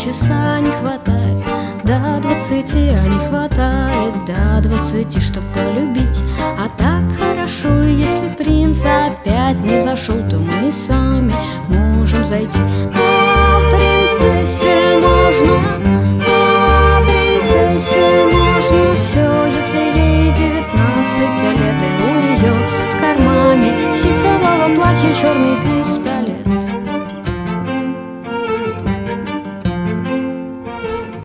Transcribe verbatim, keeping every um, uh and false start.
полчаса не хватает до двадцати, а не хватает до двадцати, чтоб полюбить. А так хорошо, и если принц опять не зашел, то мы сами можем зайти. А принцессе можно, а принцессе можно все, если ей девятнадцать лет, и у нее в кармане ситцевого платья черный